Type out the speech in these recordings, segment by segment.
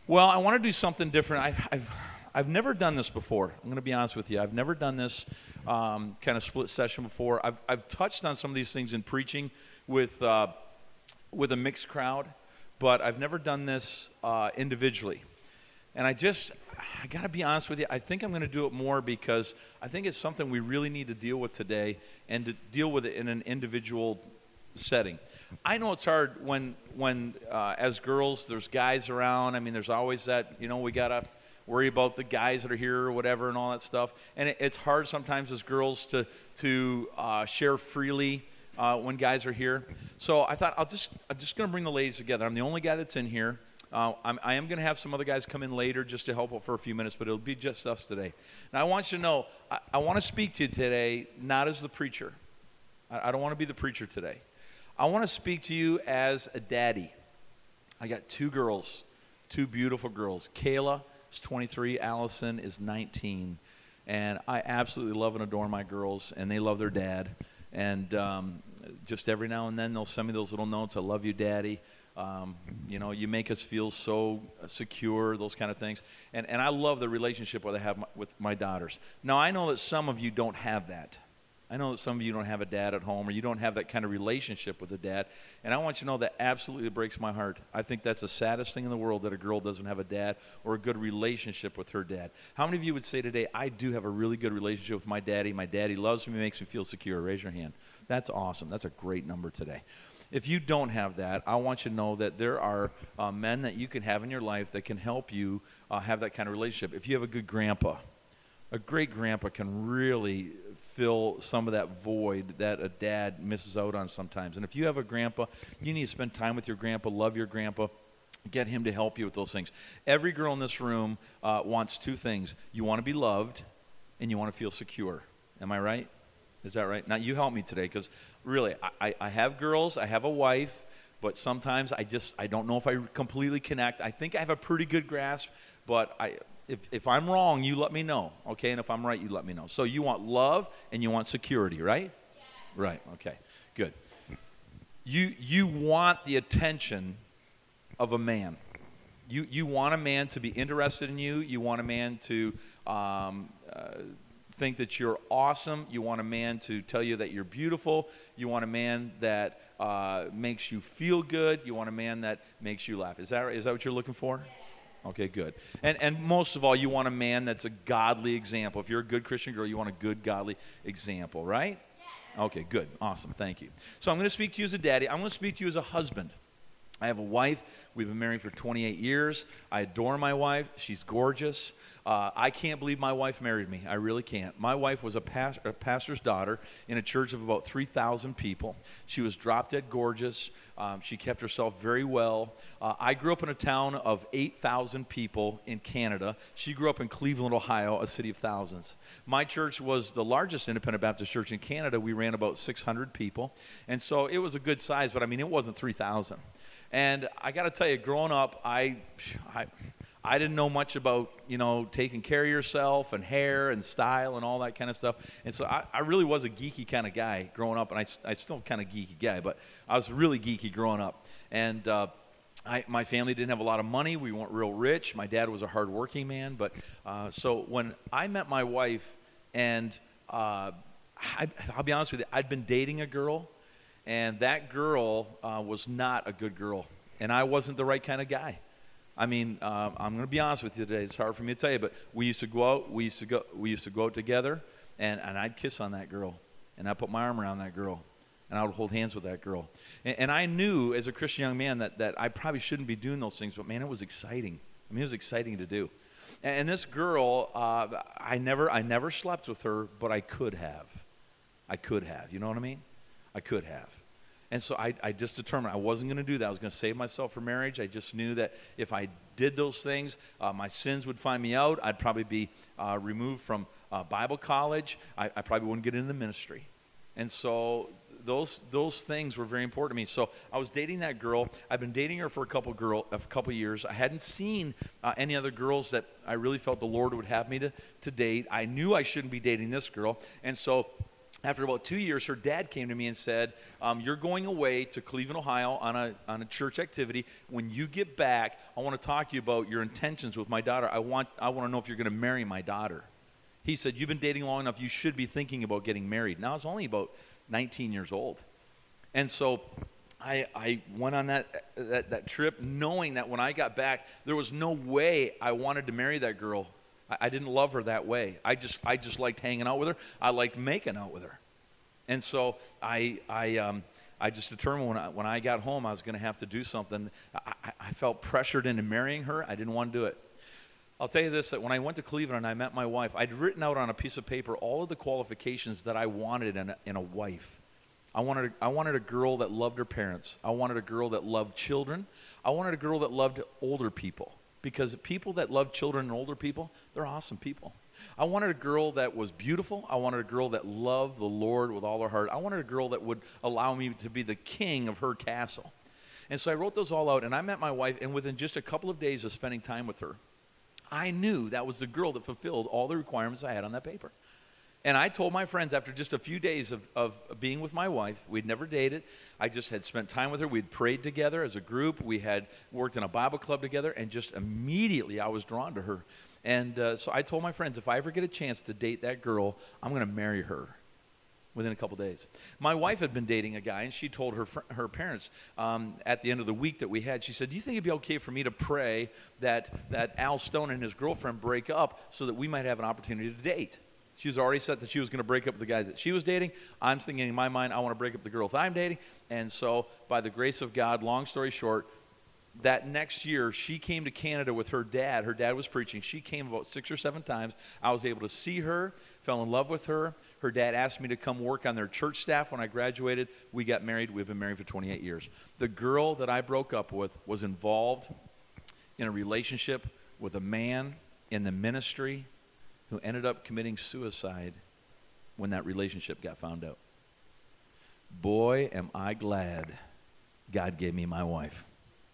Well, I want to do something different. I've never done this before. I'm going to be honest with you. I've never done this kind of split session before. I've touched on some of these things in preaching with a mixed crowd, but I've never done this individually. And I got to be honest with you. I think I'm going to do it more because I think it's something we really need to deal with today and to deal with it in an individual setting. I know it's hard when as girls, there's guys around. I mean, there's always that, we got to worry about the guys that are here or whatever and all that stuff. And it's hard sometimes as girls to share freely when guys are here. So I thought I'm just going to bring the ladies together. I'm the only guy that's in here. I am going to have some other guys come in later just to help out for a few minutes, but it'll be just us today. Now, I want you to know, I want to speak to you today not as the preacher. I don't want to be the preacher today. I want to speak to you as a daddy. I got two girls, two beautiful girls. Kayla is 23, Allison is 19, and I absolutely love and adore my girls, and they love their dad. And just every now and then they'll send me those little notes, I love you, Daddy. You make us feel so secure, those kind of things. And I love the relationship that I have with my daughters. Now, I know that some of you don't have that. I know that some of you don't have a dad at home, or you don't have that kind of relationship with a dad. And I want you to know that absolutely breaks my heart. I think that's the saddest thing in the world, that a girl doesn't have a dad or a good relationship with her dad. How many of you would say today, I do have a really good relationship with my daddy. My daddy loves me, makes me feel secure. Raise your hand. That's awesome. That's a great number today. If you don't have that, I want you to know that there are men that you can have in your life that can help you have that kind of relationship. If you have a good grandpa, a great grandpa can really fill some of that void that a dad misses out on sometimes. And if you have a grandpa, you need to spend time with your grandpa, love your grandpa, get him to help you with those things. Every girl in this room wants two things. You want to be loved, and you want to feel secure. Am I right? Is that right? Now, you help me today, because really, I have girls, I have a wife, but sometimes I don't know if I completely connect. I think I have a pretty good grasp, but if I'm wrong, you let me know, okay? And if I'm right, you let me know. So you want love and you want security, right? Yeah. Right, okay, good. You want the attention of a man. You want a man to be interested in you. You want a man to think that you're awesome. You want a man to tell you that you're beautiful. You want a man that makes you feel good. You want a man that makes you laugh. Is that what you're looking for? Okay, good. And most of all, you want a man that's a godly example. If you're a good Christian girl, you want a good, godly example, right? Okay, good. Awesome. Thank you. So I'm going to speak to you as a daddy. I'm going to speak to you as a husband. I have a wife. We've been married for 28 years. I adore my wife. She's gorgeous. I can't believe my wife married me. I really can't. My wife was a pastor's daughter in a church of about 3,000 people. She was drop-dead gorgeous. She kept herself very well. I grew up in a town of 8,000 people in Canada. She grew up in Cleveland, Ohio, a city of thousands. My church was the largest independent Baptist church in Canada. We ran about 600 people. And so it was a good size, but I mean, it wasn't 3,000. And I got to tell you, growing up, I didn't know much about, taking care of yourself and hair and style and all that kind of stuff. And so I really was a geeky kind of guy growing up, and I still kind of geeky guy, but I was really geeky growing up. And my family didn't have a lot of money. We weren't real rich. My dad was a hardworking man. But so when I met my wife, and I'll be honest with you, I'd been dating a girl, and that girl was not a good girl, and I wasn't the right kind of guy. I mean, I'm going to be honest with you today. It's hard for me to tell you, but we used to go out. We used to go out together, and I'd kiss on that girl, and I'd put my arm around that girl, and I would hold hands with that girl. And I knew as a Christian young man that I probably shouldn't be doing those things, but man, it was exciting. I mean, it was exciting to do. And this girl, I never slept with her, but I could have. I could have. You know what I mean? I could have. And so I just determined I wasn't going to do that. I was going to save myself for marriage. I just knew that if I did those things, my sins would find me out. I'd probably be removed from Bible college. I probably wouldn't get into the ministry. And so those things were very important to me. So I was dating that girl. I've been dating her for a couple years. I hadn't seen any other girls that I really felt the Lord would have me to date. I knew I shouldn't be dating this girl. And so after about 2 years, her dad came to me and said, you're going away to Cleveland, Ohio on a church activity. When you get back, I want to talk to you about your intentions with my daughter. I want to know if you're going to marry my daughter. He said, you've been dating long enough. You should be thinking about getting married. Now, I was only about 19 years old. And so I went on that trip knowing that when I got back, there was no way I wanted to marry that girl. I didn't love her that way. I just liked hanging out with her. I liked making out with her. And so I just determined when I got home I was going to have to do something. I felt pressured into marrying her. I didn't want to do it. I'll tell you this, that when I went to Cleveland and I met my wife, I'd written out on a piece of paper all of the qualifications that I wanted in a wife. I wanted a girl that loved her parents. I wanted a girl that loved children. I wanted a girl that loved older people. Because people that love children and older people, they're awesome people. I wanted a girl that was beautiful. I wanted a girl that loved the Lord with all her heart. I wanted a girl that would allow me to be the king of her castle. And so I wrote those all out, and I met my wife, and within just a couple of days of spending time with her, I knew that was the girl that fulfilled all the requirements I had on that paper. And I told my friends after just a few days of being with my wife, we'd never dated, I just had spent time with her, we'd prayed together as a group, we had worked in a Bible club together, and just immediately I was drawn to her. And so I told my friends, if I ever get a chance to date that girl, I'm going to marry her within a couple days. My wife had been dating a guy, and she told her parents at the end of the week that we had, she said, do you think it'd be okay for me to pray that Al Stone and his girlfriend break up so that we might have an opportunity to date? She was already set that she was going to break up with the guy that she was dating. I'm thinking in my mind, I want to break up with the girl that I'm dating. And so by the grace of God, long story short, that next year, she came to Canada with her dad. Her dad was preaching. She came about 6 or 7 times. I was able to see her, fell in love with her. Her dad asked me to come work on their church staff when I graduated. We got married. We've been married for 28 years. The girl that I broke up with was involved in a relationship with a man in the ministry who ended up committing suicide when that relationship got found out. Boy, am I glad God gave me my wife.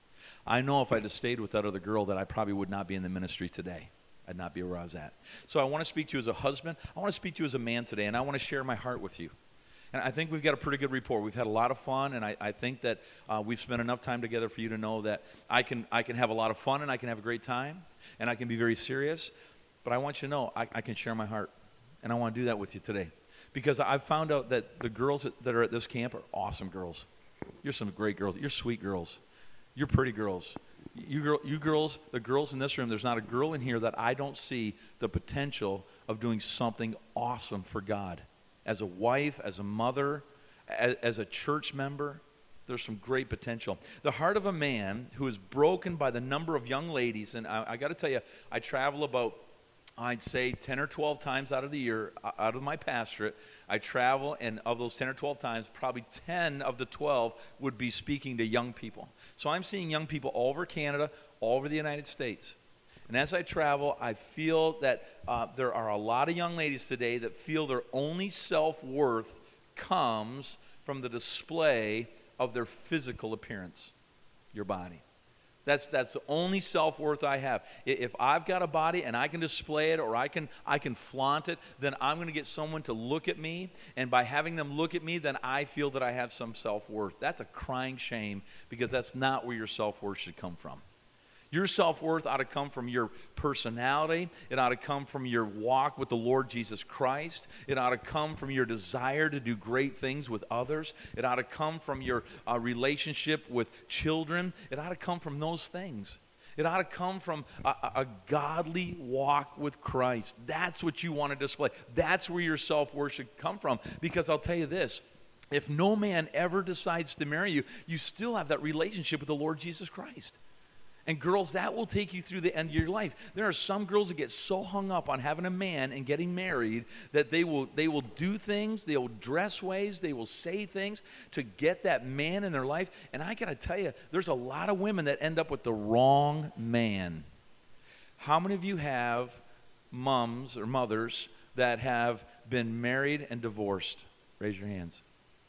I know if I'd have stayed with that other girl that I probably would not be in the ministry today. I'd not be where I was at. So I want to speak to you as a husband. I want to speak to you as a man today, and I want to share my heart with you. And I think we've got a pretty good rapport. We've had a lot of fun, and I think that we've spent enough time together for you to know that I can have a lot of fun, and I can have a great time, and I can be very serious. But I want you to know I can share my heart, and I want to do that with you today. Because I've found out that the girls that are at this camp are awesome girls. You're some great girls. You're sweet girls. You're pretty girls. You girls, the girls in this room, there's not a girl in here that I don't see the potential of doing something awesome for God. As a wife, as a mother, as a church member, there's some great potential. The heart of a man who is broken by the number of young ladies, and I got to tell you, I travel about, I'd say 10 or 12 times out of the year, out of my pastorate, I travel, and of those 10 or 12 times, probably 10 of the 12 would be speaking to young people. So I'm seeing young people all over Canada, all over the United States. And as I travel, I feel that there are a lot of young ladies today that feel their only self-worth comes from the display of their physical appearance, your body. That's the only self-worth I have. If I've got a body and I can display it or I can flaunt it, then I'm going to get someone to look at me. And by having them look at me, then I feel that I have some self-worth. That's a crying shame because that's not where your self-worth should come from. Your self-worth ought to come from your personality. It ought to come from your walk with the Lord Jesus Christ. It ought to come from your desire to do great things with others. It ought to come from your relationship with children. It ought to come from those things. It ought to come from a godly walk with Christ. That's what you want to display. That's where your self-worth should come from. Because I'll tell you this, if no man ever decides to marry you, you still have that relationship with the Lord Jesus Christ. And girls, that will take you through the end of your life. There are some girls that get so hung up on having a man and getting married that they will do things, they will dress ways, they will say things to get that man in their life. And I got to tell you, there's a lot of women that end up with the wrong man. How many of you have moms or mothers that have been married and divorced? Raise your hands.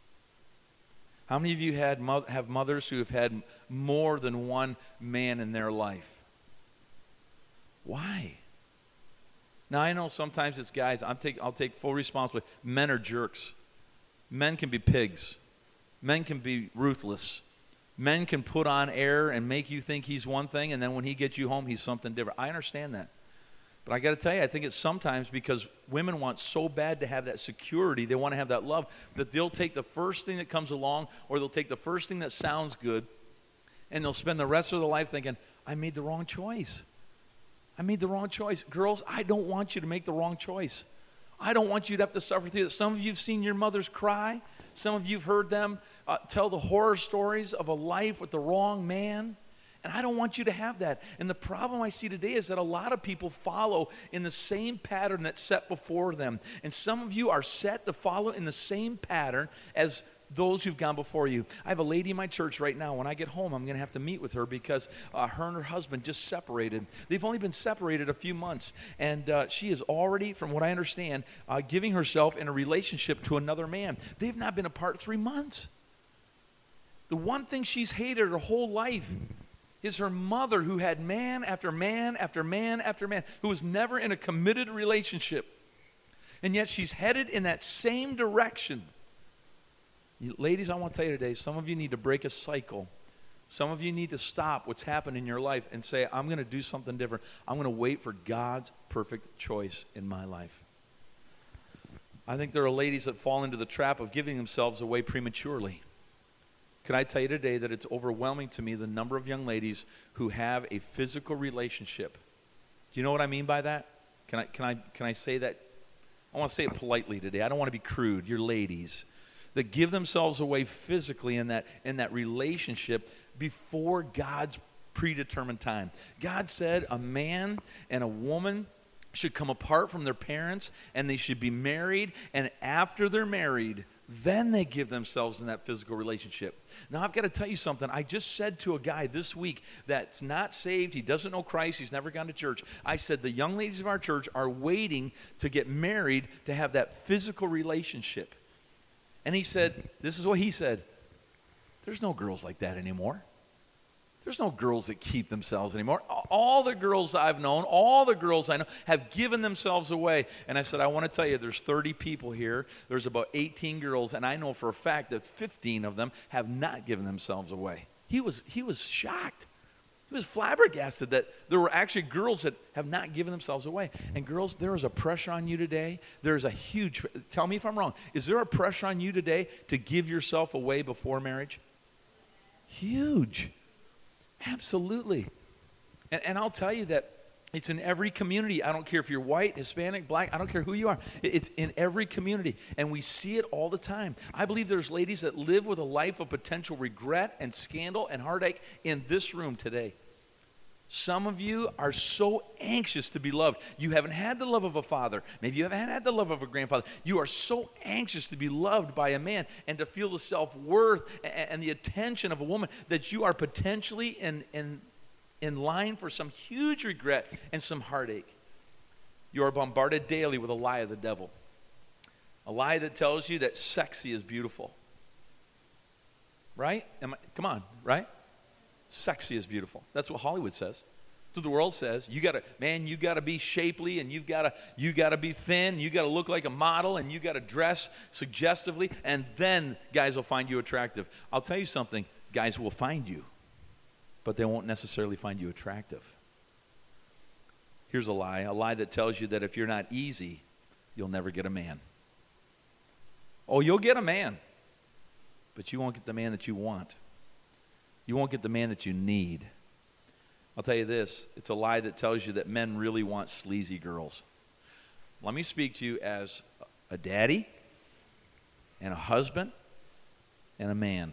How many of you have mothers who have had more than one man in their life? Why? Now, I know sometimes it's guys. I'll take full responsibility. Men are jerks. Men can be pigs. Men can be ruthless. Men can put on air and make you think he's one thing, and then when he gets you home, he's something different. I understand that. But I got to tell you, I think it's sometimes because women want so bad to have that security, they want to have that love, that they'll take the first thing that comes along, or they'll take the first thing that sounds good, and they'll spend the rest of their life thinking, I made the wrong choice. I made the wrong choice. Girls, I don't want you to make the wrong choice. I don't want you to have to suffer through it. Some of you have seen your mothers cry. Some of you have heard them tell the horror stories of a life with the wrong man. And I don't want you to have that. And the problem I see today is that a lot of people follow in the same pattern that's set before them. And some of you are set to follow in the same pattern as those who've gone before you. I have a lady in my church right now. When I get home, I'm going to have to meet with her because her and her husband just separated. They've only been separated a few months. And she is already, from what I understand, giving herself in a relationship to another man. They've not been apart 3 months. The one thing she's hated her whole life is her mother, who had man after man after man after man, who was never in a committed relationship. And yet she's headed in that same direction. Ladies, I want to tell you today, some of you need to break a cycle. Some of you need to stop what's happened in your life and say, I'm going to do something different. I'm going to wait for God's perfect choice in my life. I think there are ladies that fall into the trap of giving themselves away prematurely. Can I tell you today that it's overwhelming to me the number of young ladies who have a physical relationship. Do you know what I mean by that? Can I say that? I want to say it politely today. I don't want to be crude. You're ladies that give themselves away physically in that relationship before God's predetermined time. God said a man and a woman should come apart from their parents and they should be married, and after they're married, then they give themselves in that physical relationship. Now, I've got to tell you something. I just said to a guy this week that's not saved. He doesn't know Christ. He's never gone to church. I said the young ladies of our church are waiting to get married to have that physical relationship. And he said, this is what he said, there's no girls like that anymore. There's no girls that keep themselves anymore. All the girls I've known, all the girls I know have given themselves away. And I said, I want to tell you, there's 30 people here. There's about 18 girls, and I know for a fact that 15 of them have not given themselves away. He was shocked. He was flabbergasted that there were actually girls that have not given themselves away. And girls, there is a pressure on you today. There's a huge, tell me if I'm wrong, is there a pressure on you today to give yourself away before marriage? Huge. Absolutely. And I'll tell you that it's in every community. I don't care if you're white, Hispanic, black, I don't care who you are. It's in every community, and we see it all the time. I believe there's ladies that live with a life of potential regret and scandal and heartache in this room today. Some of you are so anxious to be loved. You haven't had the love of a father. Maybe you haven't had the love of a grandfather. You are so anxious to be loved by a man and to feel the self-worth and the attention of a woman that you are potentially in line for some huge regret and some heartache. You are bombarded daily with a lie of the devil. A lie that tells you that sexy is beautiful. Right? Come on, right? Sexy is beautiful. That's what Hollywood says. That's what the world says. You gotta be shapely, and you gotta be thin, you gotta look like a model, and you gotta dress suggestively, and then guys will find you attractive. I'll tell you something, guys will find you, but they won't necessarily find you attractive. Here's a lie that tells you that if you're not easy, you'll never get a man. Oh, you'll get a man, but you won't get the man that you want. You won't get the man that you need. I'll tell you this, it's a lie that tells you that men really want sleazy girls. Let me speak to you as a daddy and a husband and a man.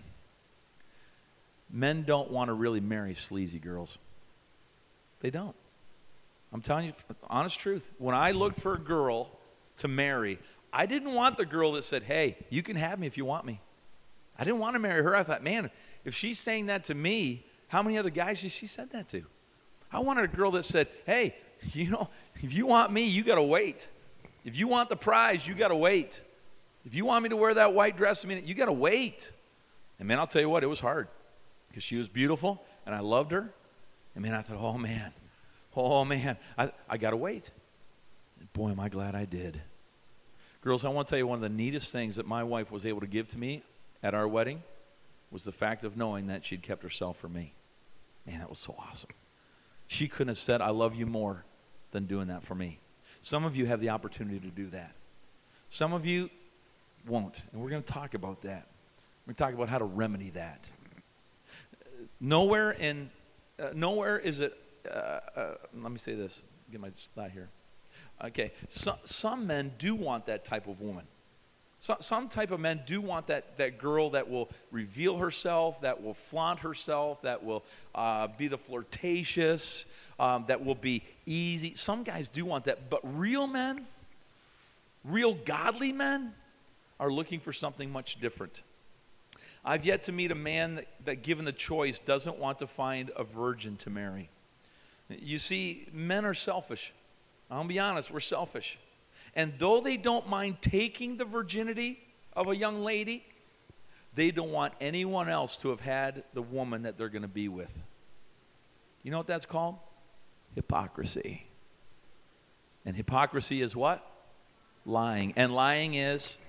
Men don't want to really marry sleazy girls. They don't. I'm telling you, honest truth. When I looked for a girl to marry, I didn't want the girl that said, hey, you can have me if you want me. I didn't want to marry her. I thought, man, if she's saying that to me, how many other guys has she said that to? I wanted a girl that said, hey, you know, if you want me, you got to wait. If you want the prize, you got to wait. If you want me to wear that white dress, you got to wait. And man, I'll tell you what, it was hard because she was beautiful and I loved her. And man, I thought, oh man, I got to wait. And boy, am I glad I did. Girls, I want to tell you one of the neatest things that my wife was able to give to me at our wedding was the fact of knowing that she'd kept herself for me. Man, that was so awesome. She couldn't have said, I love you more than doing that for me. Some of you have the opportunity to do that. Some of you won't, and we're going to talk about that. We're going to talk about how to remedy that. Nowhere is it, let me say this, get my thought here. Okay, some men do want that type of woman. Some type of men do want that girl that will reveal herself, that will flaunt herself, that will be the flirtatious, that will be easy. Some guys do want that, but real men, real godly men, are looking for something much different. I've yet to meet a man that given the choice, doesn't want to find a virgin to marry. You see, men are selfish. I'll be honest, we're selfish. And though they don't mind taking the virginity of a young lady, they don't want anyone else to have had the woman that they're going to be with. You know what that's called? Hypocrisy. And hypocrisy is what? Lying. And lying is,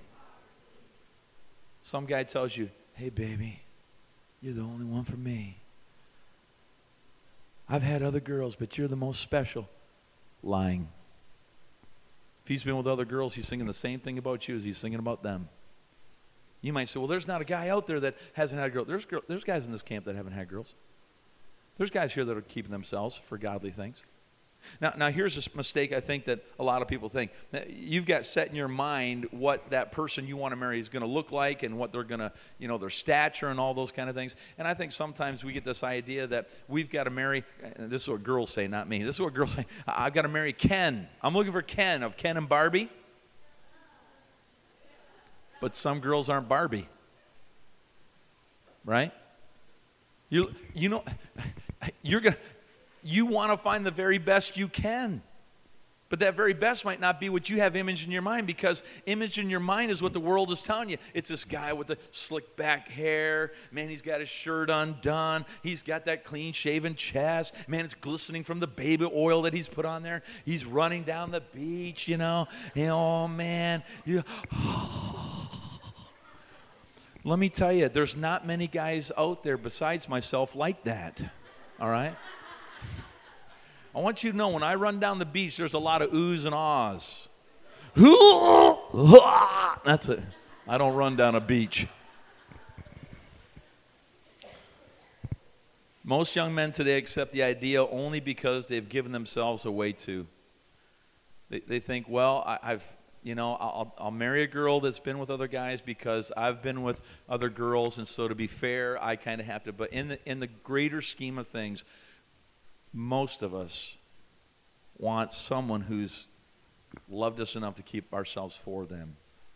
some guy tells you, hey baby, you're the only one for me. I've had other girls, but you're the most special. Lying. If he's been with other girls, he's singing the same thing about you as he's singing about them. You might say, well, there's not a guy out there that hasn't had a girl. There's guys in this camp that haven't had girls. There's guys here that are keeping themselves for godly things. Now here's a mistake I think that a lot of people think. You've got set in your mind what that person you want to marry is going to look like and what they're going to, their stature and all those kind of things. And I think sometimes we get this idea that we've got to marry, and this is what girls say, not me. This is what girls say, I've got to marry Ken. I'm looking for Ken, of Ken and Barbie. But some girls aren't Barbie. Right? You want to find the very best you can. But that very best might not be what you have image in your mind, because image in your mind is what the world is telling you. It's this guy with the slick back hair. Man, he's got his shirt undone. He's got that clean shaven chest. Man, it's glistening from the baby oil that he's put on there. He's running down the beach, oh man. Let me tell you, there's not many guys out there besides myself like that. All right? I want you to know, when I run down the beach, there's a lot of oohs and ahs. That's it. I don't run down a beach. Most young men today accept the idea only because they've given themselves away to. They think, well, I'll marry a girl that's been with other guys because I've been with other girls, and so to be fair, I kind of have to. But in the greater scheme of things, most of us want someone who's loved us enough to keep ourselves for them.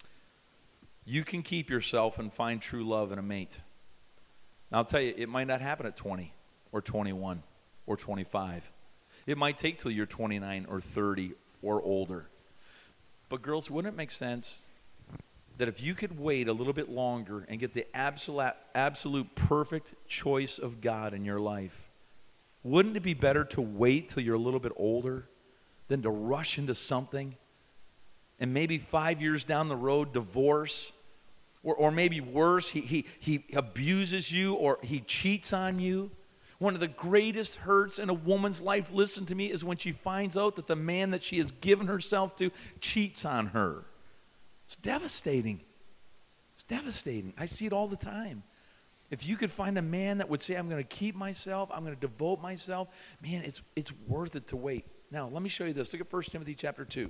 You can keep yourself and find true love in a mate. Now, I'll tell you, it might not happen at 20 or 21 or 25. It might take till you're 29 or 30 or older. But girls, wouldn't it make sense that if you could wait a little bit longer and get the absolute perfect choice of God in your life, wouldn't it be better to wait till you're a little bit older than to rush into something and maybe 5 years down the road divorce, or maybe worse, he abuses you or he cheats on you? One of the greatest hurts in a woman's life, listen to me, is when she finds out that the man that she has given herself to cheats on her. It's devastating. It's devastating. I see it all the time. If you could find a man that would say, I'm going to keep myself, I'm going to devote myself, man, it's worth it to wait. Now, let me show you this. Look at 1 Timothy chapter 2.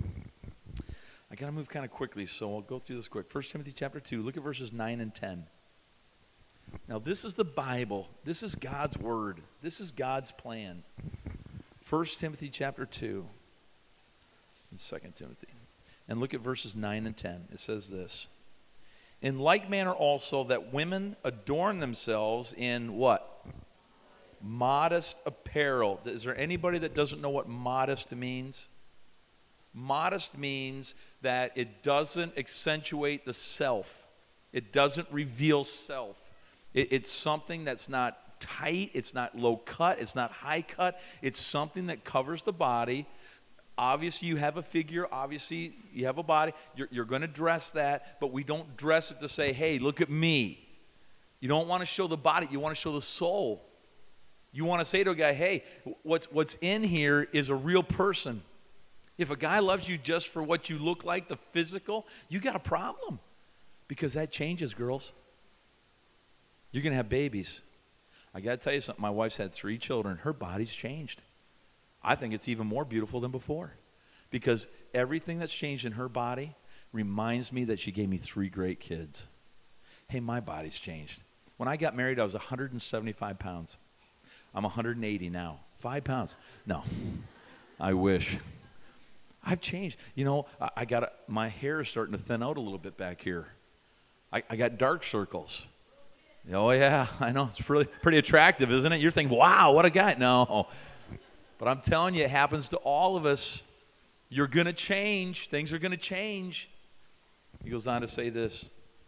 I got to move kind of quickly, so I'll go through this quick. 1 Timothy chapter 2, look at verses 9 and 10. Now, this is the Bible. This is God's word. This is God's plan. 1 Timothy chapter 2 and 2 Timothy. And look at verses 9 and 10. It says this. In like manner also that women adorn themselves in what? Modest apparel. Is there anybody that doesn't know what modest means? Modest means that it doesn't accentuate the self. It doesn't reveal self. It's something that's not tight. It's not low cut. It's not high cut. It's something that covers the body. Obviously, you have a figure. Obviously, you have a body. You're going to dress that, but we don't dress it to say, hey, look at me. You don't want to show the body. You want to show the soul. You want to say to a guy, hey, what's in here is a real person. If a guy loves you just for what you look like, the physical, you got a problem. Because that changes, girls. You're going to have babies. I got to tell you something. My wife's had 3 children. Her body's changed. I think it's even more beautiful than before. Because everything that's changed in her body reminds me that she gave me 3 great kids. Hey, my body's changed. When I got married, I was 175 pounds. I'm 180 now. 5 pounds. No, I wish. I've changed. You know, my hair is starting to thin out a little bit back here. I got dark circles. Oh, yeah, I know. It's pretty attractive, isn't it? You're thinking, wow, what a guy. No. But I'm telling you, it happens to all of us. You're going to change. Things are going to change. He goes on to say this.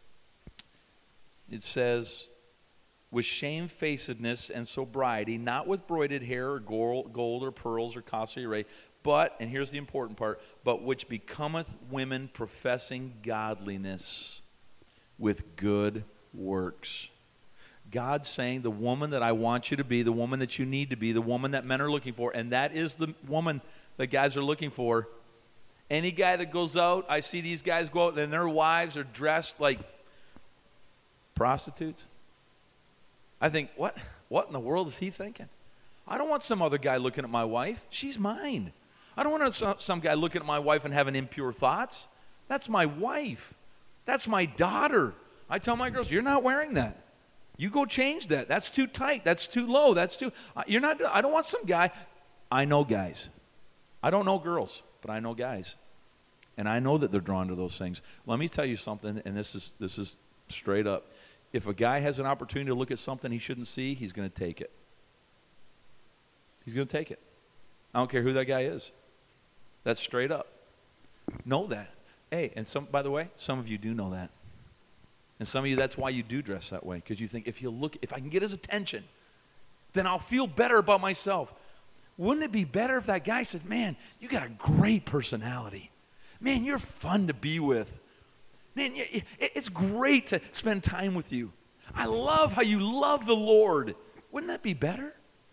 It says, with shamefacedness and sobriety, not with broided hair or gold or pearls or costly array, but, and here's the important part, but which becometh women professing godliness with good works. God's saying the woman that I want you to be, the woman that you need to be, the woman that men are looking for, and that is the woman that guys are looking for. Any guy that goes out, I see these guys go out and their wives are dressed like prostitutes. I think, what in the world is he thinking? I don't want some other guy looking at my wife. She's mine. I don't want some guy looking at my wife and having impure thoughts. That's my wife. That's my daughter. I tell my girls, you're not wearing that. You go change that. That's too tight. That's too low. That's too, you're not, I don't want some guy. I know guys. I don't know girls, but I know guys. And I know that they're drawn to those things. Let me tell you something, and this is straight up. If a guy has an opportunity to look at something he shouldn't see, he's going to take it. He's going to take it. I don't care who that guy is. That's straight up. Know that. Hey, and by the way, some of you do know that. And some of you, that's why you do dress that way, because you think, if I can get his attention, then I'll feel better about myself. Wouldn't it be better if that guy said, man, you got a great personality. Man, you're fun to be with. Man, it's great to spend time with you. I love how you love the Lord. Wouldn't that be better?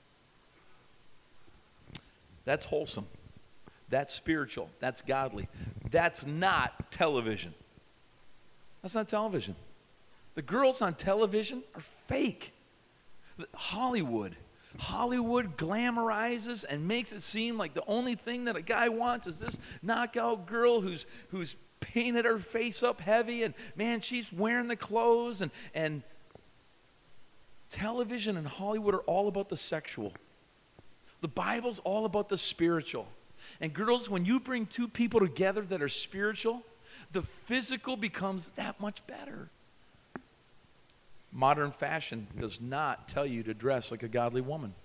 That's wholesome. That's spiritual. That's godly. That's not television. That's not television. The girls on television are fake. Hollywood glamorizes and makes it seem like the only thing that a guy wants is this knockout girl who's painted her face up heavy, and man, she's wearing the clothes, and television and Hollywood are all about the sexual. The Bible's all about the spiritual. And girls, when you bring 2 people together that are spiritual, the physical becomes that much better. Modern fashion does not tell you to dress like a godly woman.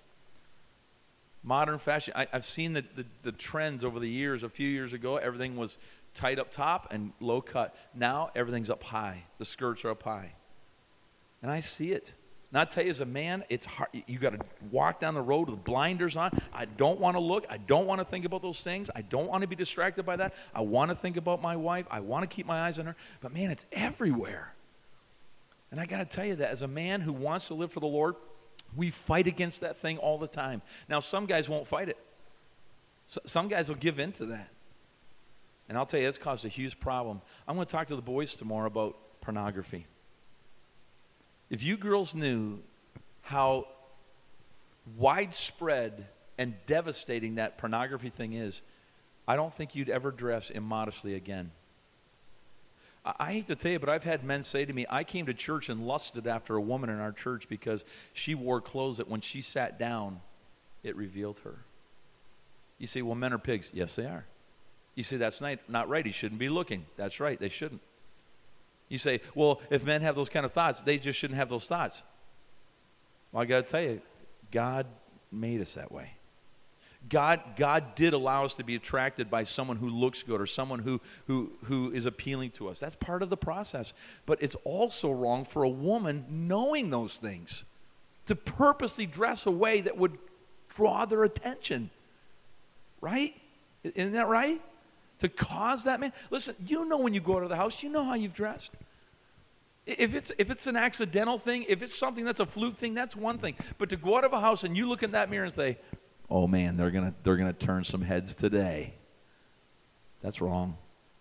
Modern fashion, I've seen the trends over the years. A few years ago, everything was tight up top and low cut. Now, everything's up high. The skirts are up high. And I see it. And I tell you, as a man, it's hard. You got to walk down the road with blinders on. I don't want to look. I don't want to think about those things. I don't want to be distracted by that. I want to think about my wife. I want to keep my eyes on her. But man, it's everywhere. And I got to tell you that as a man who wants to live for the Lord, we fight against that thing all the time. Now, some guys won't fight it. Some guys will give in to that. And I'll tell you, it's caused a huge problem. I'm going to talk to the boys tomorrow about pornography. If you girls knew how widespread and devastating that pornography thing is, I don't think you'd ever dress immodestly again. I hate to tell you, but I've had men say to me, I came to church and lusted after a woman in our church because she wore clothes that when she sat down, it revealed her. You say, well, men are pigs. Yes, they are. You say, that's not right. He shouldn't be looking. That's right. They shouldn't. You say, well, if men have those kind of thoughts, they just shouldn't have those thoughts. Well, I got to tell you, God made us that way. God did allow us to be attracted by someone who looks good or someone who is appealing to us. That's part of the process. But it's also wrong for a woman knowing those things to purposely dress a way that would draw their attention. Right? Isn't that right? To cause that man. Listen, you know when you go out of the house, you know how you've dressed. If it's an accidental thing, if it's something that's a fluke thing, that's one thing. But to go out of a house and you look in that mirror and say, "Oh man, they're gonna turn some heads today," that's wrong.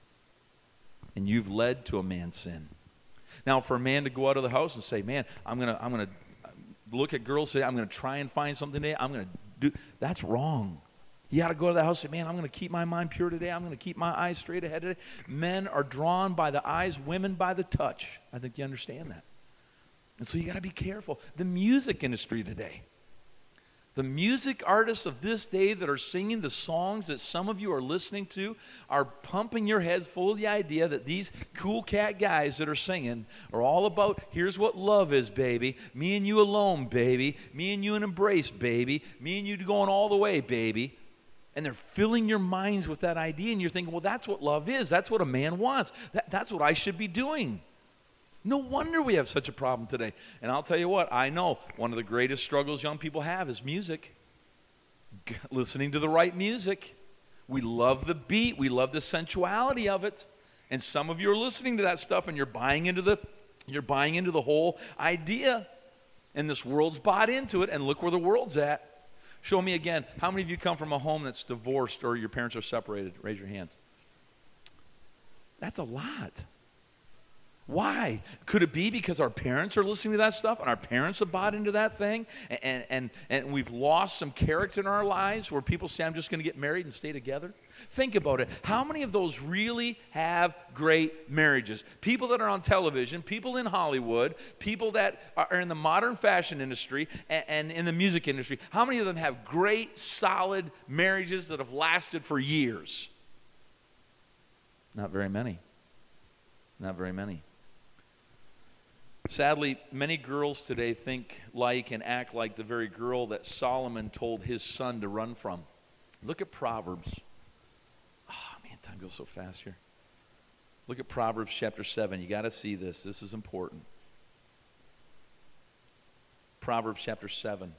And you've led to a man's sin. Now, for a man to go out of the house and say, "Man, I'm gonna look at girls today. I'm gonna try and find something today. I'm gonna do," that's wrong. You got to go to the house and say, "Man, I'm going to keep my mind pure today. I'm going to keep my eyes straight ahead today." Men are drawn by the eyes, women by the touch. I think you understand that. And so you got to be careful. The music industry today, the music artists of this day that are singing the songs that some of you are listening to are pumping your heads full of the idea that these cool cat guys that are singing are all about, here's what love is, baby. Me and you alone, baby. Me and you in embrace, baby. Me and you going all the way, baby. And they're filling your minds with that idea, and you're thinking, well, that's what love is. That's what a man wants. That's what I should be doing. No wonder we have such a problem today. And I'll tell you what, I know one of the greatest struggles young people have is music. Listening to the right music. We love the beat. We love the sensuality of it. And some of you are listening to that stuff, and you're buying into the whole idea. And this world's bought into it, and look where the world's at. Show me again. How many of you come from a home that's divorced or your parents are separated? Raise your hands. That's a lot. Why? Could it be because our parents are listening to that stuff and our parents have bought into that thing and we've lost some character in our lives where people say, "I'm just going to get married and stay together"? Think about it. How many of those really have great marriages? People that are on television, people in Hollywood, people that are in the modern fashion industry and in the music industry, how many of them have great, solid marriages that have lasted for years? Not very many. Not very many. Sadly, many girls today think like and act like the very girl that Solomon told his son to run from. Look at Proverbs. Oh, man, time goes so fast here. Look at Proverbs chapter 7. You got to see this. This is important. Proverbs chapter 7.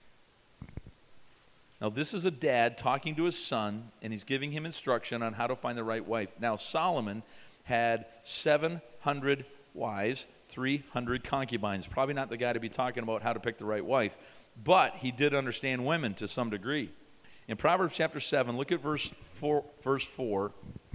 Now, this is a dad talking to his son, and he's giving him instruction on how to find the right wife. Now, Solomon had 700 wives, 300 concubines. Probably not the guy to be talking about how to pick the right wife, but he did understand women to some degree. In Proverbs chapter 7, look at verse 4.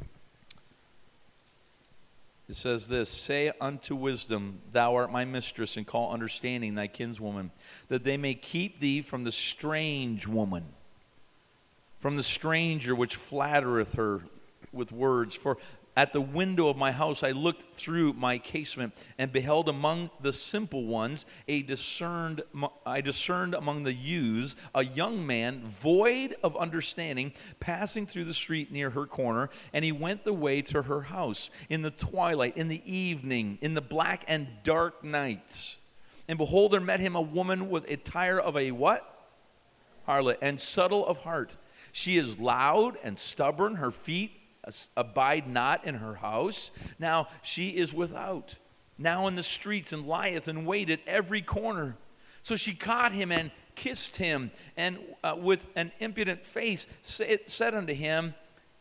It says this, "Say unto wisdom, thou art my mistress, and call understanding thy kinswoman, that they may keep thee from the strange woman, from the stranger which flattereth her with words. For at the window of my house I looked through my casement, and beheld among the simple ones I discerned among the youths a young man void of understanding, passing through the street near her corner. And he went the way to her house in the twilight, in the evening, in the black and dark nights. And behold, there met him a woman with attire of a" what? "Harlot, and subtle of heart. She is loud and stubborn, her feet abide not in her house. Now she is without, now in the streets, and lieth in wait at every corner. So she caught him and kissed him, and with an impudent face said unto him,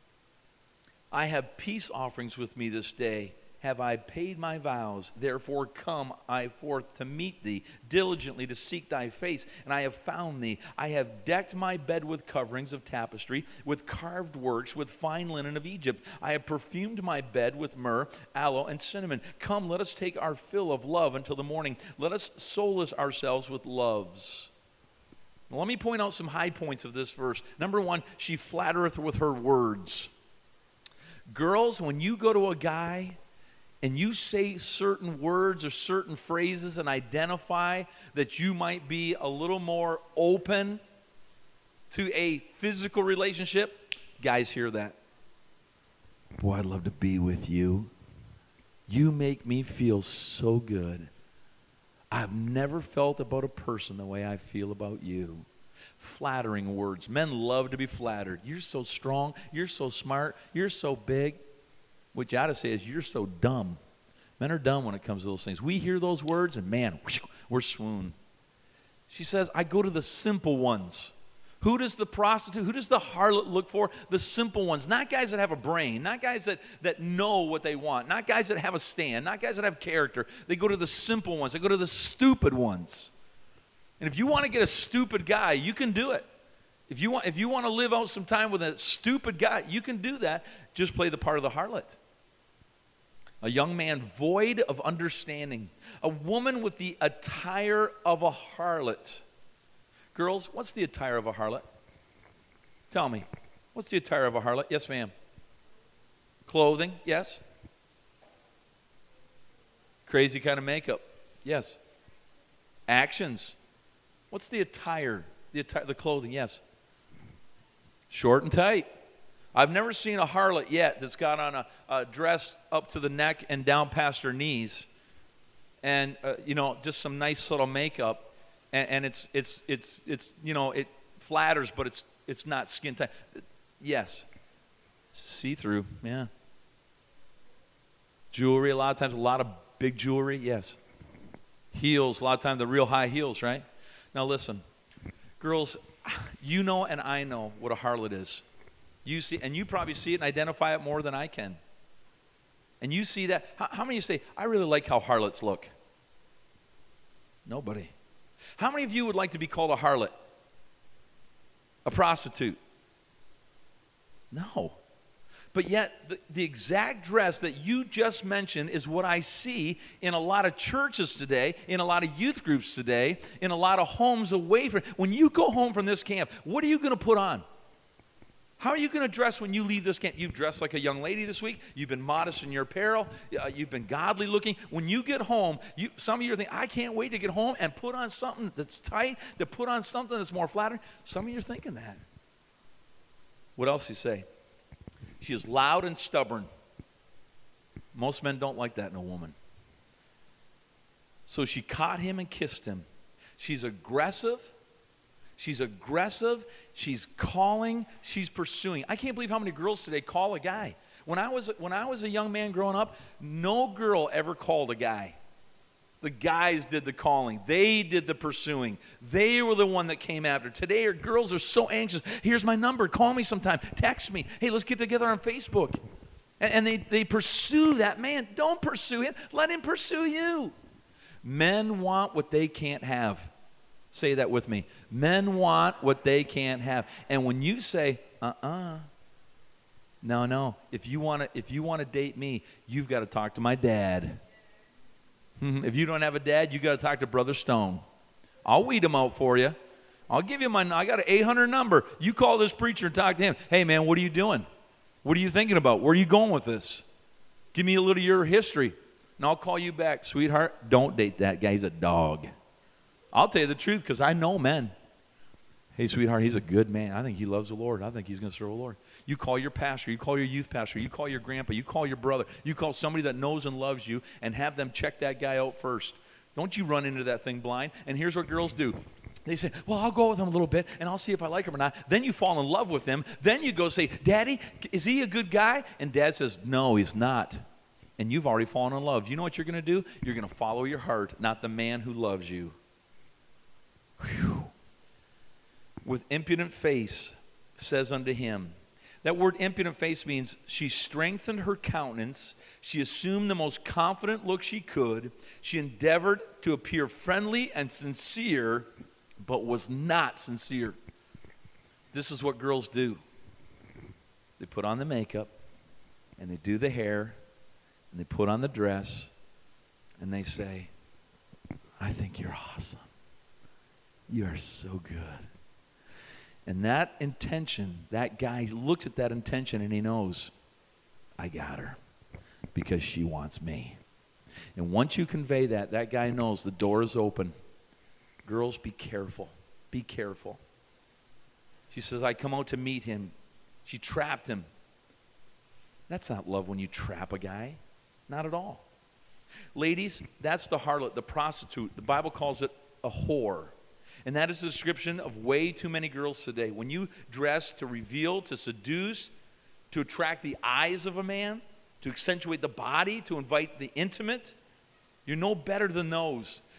I have peace offerings with me this day. Have I paid my vows? Therefore come I forth to meet thee, diligently to seek thy face, and I have found thee. I have decked my bed with coverings of tapestry, with carved works, with fine linen of Egypt. I have perfumed my bed with myrrh, aloe, and cinnamon. Come, let us take our fill of love until the morning. Let us solace ourselves with loves." Now, let me point out some high points of this verse. Number one, she flattereth with her words. Girls, when you go to a guy and you say certain words or certain phrases and identify that you might be a little more open to a physical relationship, guys hear that. Boy, I'd love to be with you. You make me feel so good. I've never felt about a person the way I feel about you. Flattering words. Men love to be flattered. You're so strong. You're so smart. You're so big. What you ought to say is, you're so dumb. Men are dumb when it comes to those things. We hear those words and man, we're swoon. She says, I go to the simple ones. Who does the prostitute, who does the harlot look for? The simple ones. Not guys that have a brain, not guys that know what they want, not guys that have a stand, not guys that have character. They go to the simple ones. They go to the stupid ones. And if you want to get a stupid guy, you can do it. If you want to live out some time with a stupid guy, you can do that. Just play the part of the harlot. A young man void of understanding. A woman with the attire of a harlot. Girls, what's the attire of a harlot? Tell me. What's the attire of a harlot? Yes, ma'am. Clothing? Yes. Crazy kind of makeup? Yes. Actions? What's the attire? The clothing? Yes. Short and tight. I've never seen a harlot yet that's got on a dress up to the neck and down past her knees, and just some nice subtle makeup. And it's it flatters, but it's not skin tight. Yes. See-through, yeah. Jewelry, a lot of times, a lot of big jewelry, yes. Heels, a lot of times the real high heels, right? Now listen, girls, you know and I know what a harlot is. You see, and you probably see it and identify it more than I can. And you see that. How many of you say, I really like how harlots look? Nobody. How many of you would like to be called a harlot? A prostitute? No. But yet, the exact dress that you just mentioned is what I see in a lot of churches today, in a lot of youth groups today, in a lot of homes away from. When you go home from this camp, what are you going to put on? How are you going to dress when you leave this camp? You've dressed like a young lady this week. You've been modest in your apparel. You've been godly looking. When you get home, some of you are thinking, I can't wait to get home and put on something that's tight, to put on something that's more flattering. Some of you are thinking that. What else do you say? She is loud and stubborn. Most men don't like that in a woman. So she caught him and kissed him. She's aggressive. She's aggressive. She's calling. She's pursuing. I can't believe how many girls today call a guy. When I was a young man growing up, no girl ever called a guy. The guys did the calling. They did the pursuing. They were the one that came after. Today, girls are so anxious. Here's my number. Call me sometime. Text me. Hey, let's get together on Facebook. And they pursue that man. Don't pursue him. Let him pursue you. Men want what they can't have. Say that with me. Men want what they can't have. And when you say, no, if you want to date me, you've got to talk to my dad. If you don't have a dad, you got to talk to Brother Stone. I'll weed him out for you. I'll give you I got an 800 number. You call this preacher and talk to him. Hey, man, what are you doing? What are you thinking about? Where are you going with this? Give me a little of your history, and I'll call you back. Sweetheart, don't date that guy. He's a dog. I'll tell you the truth because I know men. Hey, sweetheart, he's a good man. I think he loves the Lord. I think he's going to serve the Lord. You call your pastor. You call your youth pastor. You call your grandpa. You call your brother. You call somebody that knows and loves you and have them check that guy out first. Don't you run into that thing blind. And here's what girls do. They say, well, I'll go with him a little bit, and I'll see if I like him or not. Then you fall in love with him. Then you go say, Daddy, is he a good guy? And Dad says, no, he's not. And you've already fallen in love. You know what you're going to do? You're going to follow your heart, not the man who loves you. Whew. With impudent face says unto him. That word impudent face means she strengthened her countenance. She assumed the most confident look she could. She endeavored to appear friendly and sincere, but was not sincere. This is what girls do. They put on the makeup, and they do the hair, and they put on the dress, and they say, I think you're awesome. You are so good. And that intention, that guy looks at that intention and he knows, I got her because she wants me. And once you convey that, that guy knows the door is open. Girls, be careful. Be careful. She says, I come out to meet him. She trapped him. That's not love when you trap a guy. Not at all. Ladies, that's the harlot, the prostitute. The Bible calls it a whore. And that is the description of way too many girls today. When you dress to reveal, to seduce, to attract the eyes of a man, to accentuate the body, to invite the intimate, you're no better than those.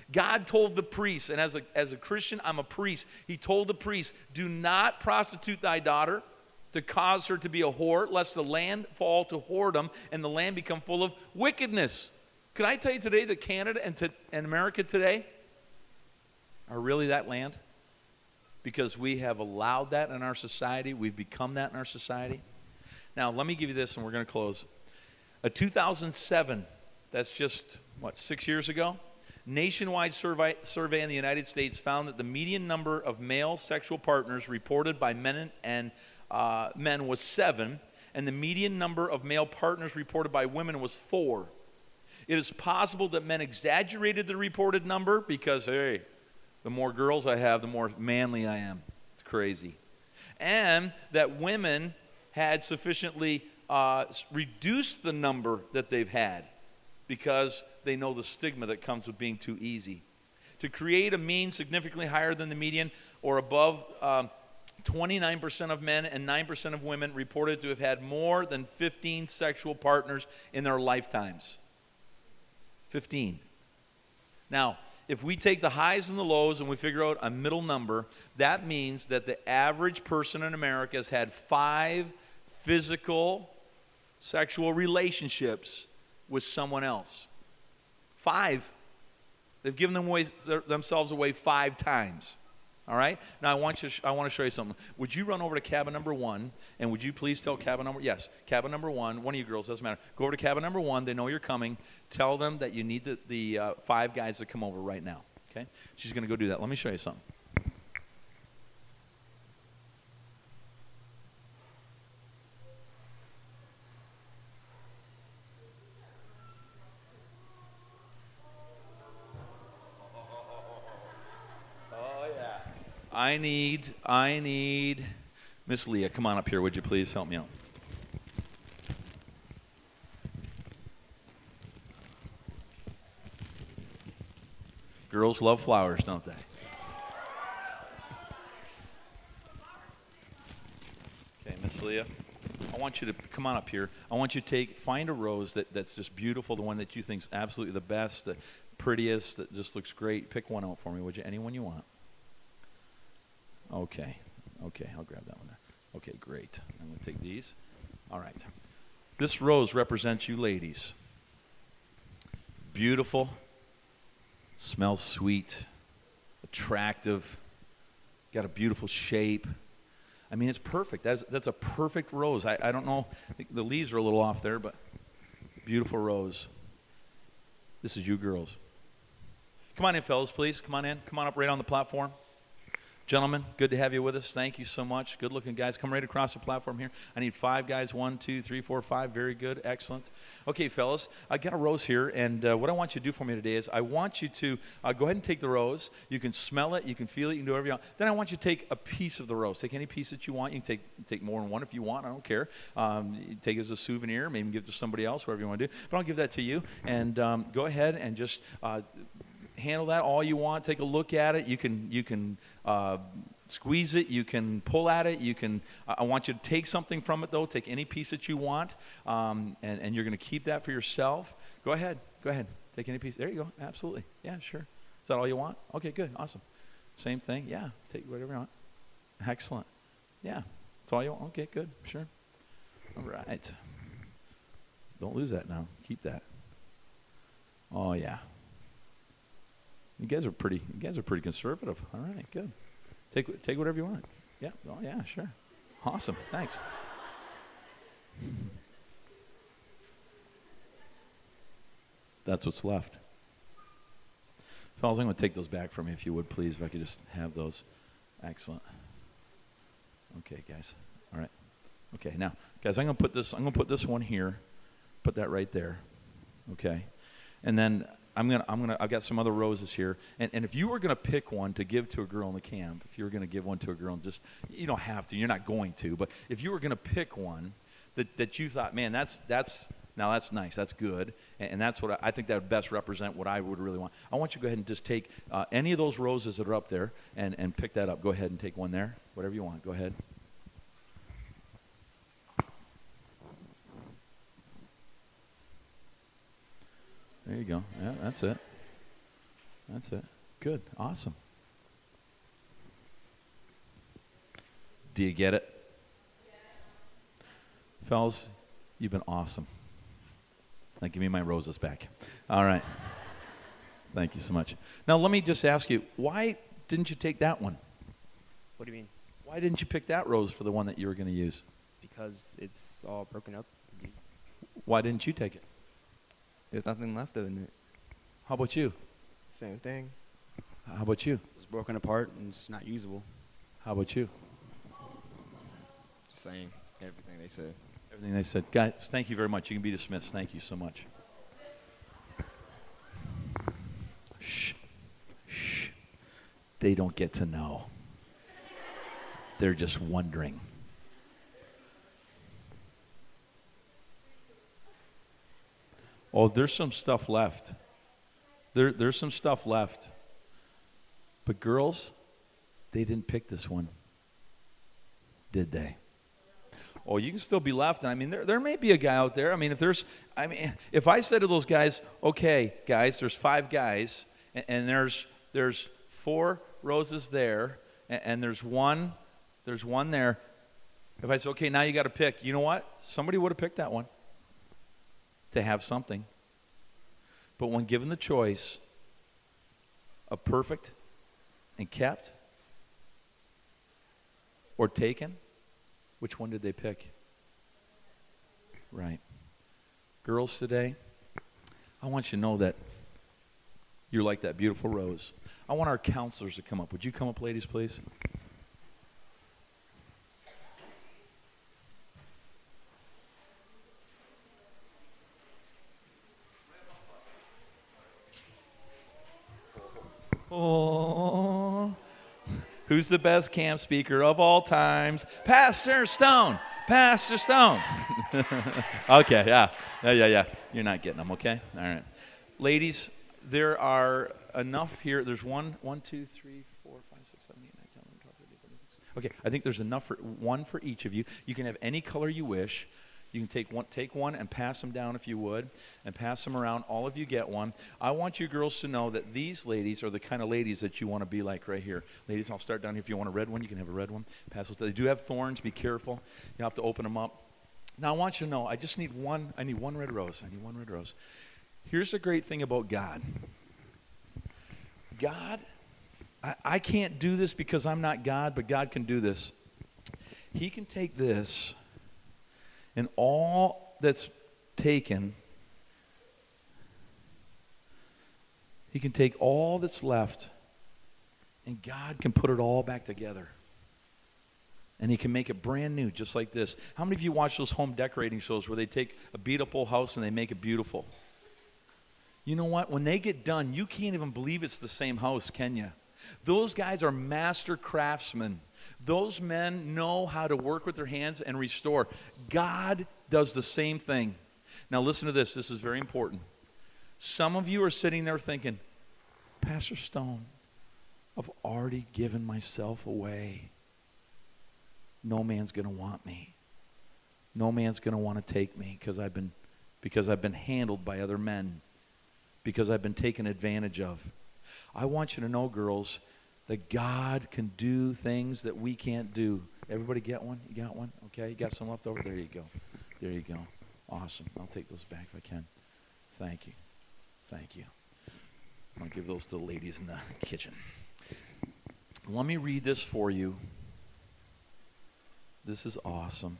God told the priest, and as a Christian, I'm a priest. He told the priest, do not prostitute thy daughter to cause her to be a whore, lest the land fall to whoredom and the land become full of wickedness. Could I tell you today that Canada and America today are really that land? Because we have allowed that in our society. We've become that in our society. Now, let me give you this, and we're going to close. A 2007, that's just, 6 years ago? Nationwide survey in the United States found that the median number of male sexual partners reported by men was 7, and the median number of male partners reported by women was 4. It is possible that men exaggerated the reported number because, hey, the more girls I have, the more manly I am. It's crazy. And that women had sufficiently reduced the number that they've had because they know the stigma that comes with being too easy. To create a mean significantly higher than the median or above, 29% of men and 9% of women reported to have had more than 15 sexual partners in their lifetimes. 15. Now, if we take the highs and the lows and we figure out a middle number, that means that the average person in America has had 5 physical sexual relationships with someone else. 5. They've given themselves away 5 times. All right? Now, I want to show you something. Would you run over to cabin number 1, and would you please tell cabin number, yes, cabin number 1, one of you girls, doesn't matter. Go over to cabin number 1. They know you're coming. Tell them that you need the 5 guys to come over right now. Okay? She's going to go do that. Let me show you something. I need Miss Leah. Come on up here, would you please? Help me out. Girls love flowers, don't they? Okay, Miss Leah, I want you to come on up here. I want you to find a rose that's just beautiful, the one that you think is absolutely the best, the prettiest, that just looks great. Pick one out for me, would you? Anyone you want. Okay, I'll grab that one there. Okay, great. I'm going to take these. All right. This rose represents you ladies. Beautiful, smells sweet, attractive, got a beautiful shape. I mean, it's perfect. That's a perfect rose. I don't know, the leaves are a little off there, but beautiful rose. This is you girls. Come on in, fellas, please. Come on in. Come on up right on the platform. Gentlemen, good to have you with us. Thank you so much. Good-looking guys. Come right across the platform here. I need 5 guys. 1, 2, 3, 4, 5. Very good. Excellent. Okay, fellas, I got a rose here, and what I want you to do for me today is I want you to go ahead and take the rose. You can smell it. You can feel it. You can do whatever you want. Then I want you to take a piece of the rose. Take any piece that you want. You can take more than one if you want. I don't care. Take it as a souvenir. Maybe give it to somebody else, whatever you want to do. But I'll give that to you. And go ahead and just handle that all you want. Take a look at it. You can squeeze it. You can pull at it. You can. I want you to take something from it though. Take any piece that you want, and you're going to keep that for yourself. Go ahead. Go ahead. Take any piece. There you go. Absolutely. Yeah. Sure. Is that all you want? Okay. Good. Awesome. Same thing. Yeah. Take whatever you want. Excellent. Yeah. That's all you want. Okay. Good. Sure. All right. Don't lose that now. Keep that. Oh yeah. You guys are pretty conservative. All right, good. Take whatever you want. Yeah. Oh yeah, sure. Awesome. Thanks. That's what's left. Fellas, I'm going to take those back from you if you would, please. If I could just have those. Excellent. Okay, guys. All right. Okay, now, guys, I'm going to put this one here. Put that right there. Okay. And then I've got some other roses here, and if you were going to pick one to give to a girl in the camp, if you were going to give one to a girl, and just, you don't have to, you're not going to, but if you were going to pick one that you thought, man, that's nice, that's good, and that's what I think that would best represent what I would really want. I want you to go ahead and just take any of those roses that are up there and pick that up. Go ahead and take one there, whatever you want. Go ahead. There you go. Yeah, that's it. That's it. Good. Awesome. Do you get it? Fellas, you've been awesome. Now give me my roses back. All right. Thank you so much. Now let me just ask you, why didn't you take that one? What do you mean? Why didn't you pick that rose for the one that you were going to use? Because it's all broken up. Why didn't you take it? There's nothing left of it. How about you? Same thing. How about you? It's broken apart and it's not usable. How about you? Same. Everything they said. Everything they said. Guys, thank you very much. You can be dismissed. Thank you so much. Shh. Shh. They don't get to know. They're just wondering. Oh, there's some stuff left. There's some stuff left. But girls, they didn't pick this one. Did they? Oh, you can still be left. I mean, there may be a guy out there. I mean, if I said to those guys, okay, guys, there's 5 guys, and there's 4 roses there, and there's one there. If I said, okay, now you got to pick, you know what? Somebody would have picked that one to have something. But when given the choice of perfect and kept or taken, which one did they pick? Right. Girls today, I want you to know that you're like that beautiful rose. I want our counselors to come up. Would you come up, ladies, please? Oh, who's the best camp speaker of all times? Pastor Stone. Pastor Stone. Okay, yeah. You're not getting them, okay? All right. Ladies, there are enough here. There's 1, 2, 3, 4, 5, 6, 7, 8, 9, 10, 11, 12, 13, 14, 15. Okay, I think there's enough for one for each of you. You can have any color you wish. You can take one and pass them down if you would, and pass them around. All of you get one. I want you girls to know that these ladies are the kind of ladies that you want to be like right here. Ladies, I'll start down here. If you want a red one, you can have a red one. Pass those. They do have thorns. Be careful. You have to open them up. Now, I want you to know, I just need one. I need one red rose. I need one red rose. Here's the great thing about God. God, I can't do this because I'm not God, but God can do this. He can take this, and all that's taken, He can take all that's left, and God can put it all back together. And He can make it brand new, just like this. How many of you watch those home decorating shows where they take a beat-up old house and they make it beautiful? You know what? When they get done, you can't even believe it's the same house, can you? Those guys are master craftsmen. Those men know how to work with their hands and restore. God does the same thing. Now listen to this. This is very important. Some of you are sitting there thinking, Pastor Stone, I've already given myself away. No man's going to want me. No man's going to want to take me because I've been handled by other men, because I've been taken advantage of. I want you to know, girls, that God can do things that we can't do. Everybody get one? You got one? Okay, you got some left over? There you go. There you go. Awesome. I'll take those back if I can. Thank you. Thank you. I'll give those to the ladies in the kitchen. Let me read this for you. This is awesome.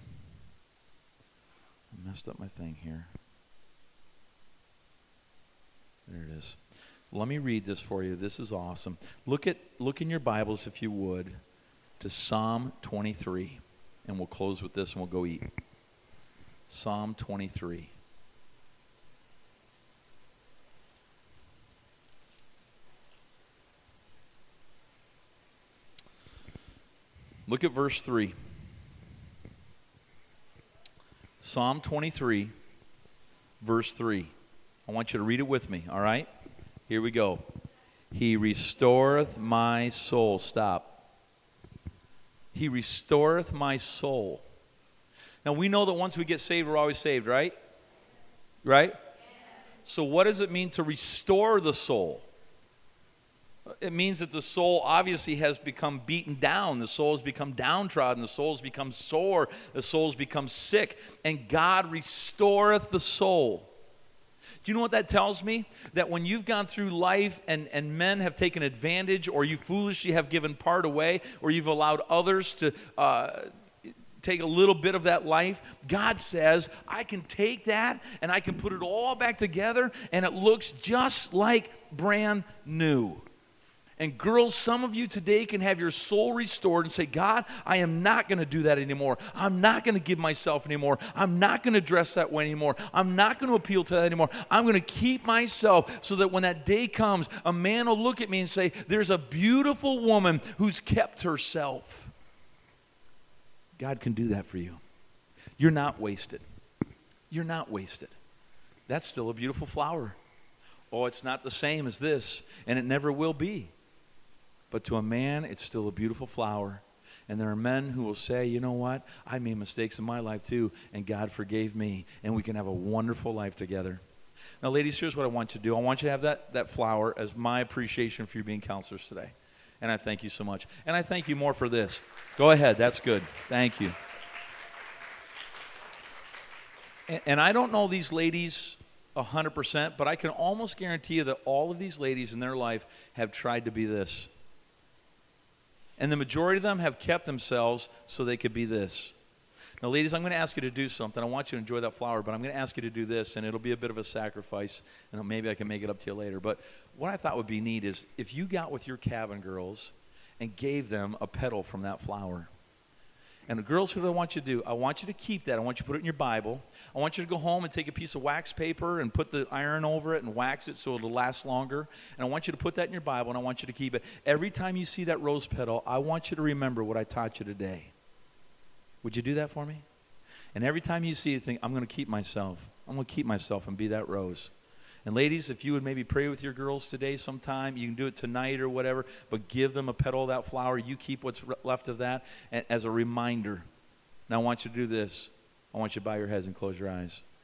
I messed up my thing here. There it is. Let me read this for you. This is awesome. Look in your Bibles, if you would, to Psalm 23. And we'll close with this and we'll go eat. Psalm 23. Look at verse 3. Psalm 23, verse 3. I want you to read it with me, all right? Here we go. He restoreth my soul. Stop. He restoreth my soul. Now, we know that once we get saved, we're always saved, right? Right? So what does it mean to restore the soul? It means that the soul obviously has become beaten down. The soul has become downtrodden. The soul has become sore. The soul has become sick. And God restoreth the soul. Do you know what that tells me? That when you've gone through life and men have taken advantage, or you foolishly have given part away, or you've allowed others to take a little bit of that life, God says, I can take that and I can put it all back together and it looks just like brand new. And girls, some of you today can have your soul restored and say, God, I am not going to do that anymore. I'm not going to give myself anymore. I'm not going to dress that way anymore. I'm not going to appeal to that anymore. I'm going to keep myself so that when that day comes, a man will look at me and say, there's a beautiful woman who's kept herself. God can do that for you. You're not wasted. You're not wasted. That's still a beautiful flower. Oh, it's not the same as this, and it never will be. But to a man, it's still a beautiful flower. And there are men who will say, you know what? I made mistakes in my life too, and God forgave me, and we can have a wonderful life together. Now, ladies, here's what I want you to do. I want you to have that flower as my appreciation for you being counselors today. And I thank you so much. And I thank you more for this. Go ahead. That's good. Thank you. And I don't know these ladies 100%, but I can almost guarantee you that all of these ladies in their life have tried to be this. And the majority of them have kept themselves so they could be this. Now, ladies, I'm going to ask you to do something. I want you to enjoy that flower, but I'm going to ask you to do this, and it'll be a bit of a sacrifice, and maybe I can make it up to you later. But what I thought would be neat is if you got with your cabin girls and gave them a petal from that flower. And the girls, what I want you to do, I want you to keep that. I want you to put it in your Bible. I want you to go home and take a piece of wax paper and put the iron over it and wax it so it'll last longer. And I want you to put that in your Bible, and I want you to keep it. Every time you see that rose petal, I want you to remember what I taught you today. Would you do that for me? And every time you see it, think, I'm going to keep myself. I'm going to keep myself and be that rose. And ladies, if you would maybe pray with your girls today sometime, you can do it tonight or whatever, but give them a petal of that flower. You keep what's left of that as a reminder. Now I want you to do this. I want you to bow your heads and close your eyes.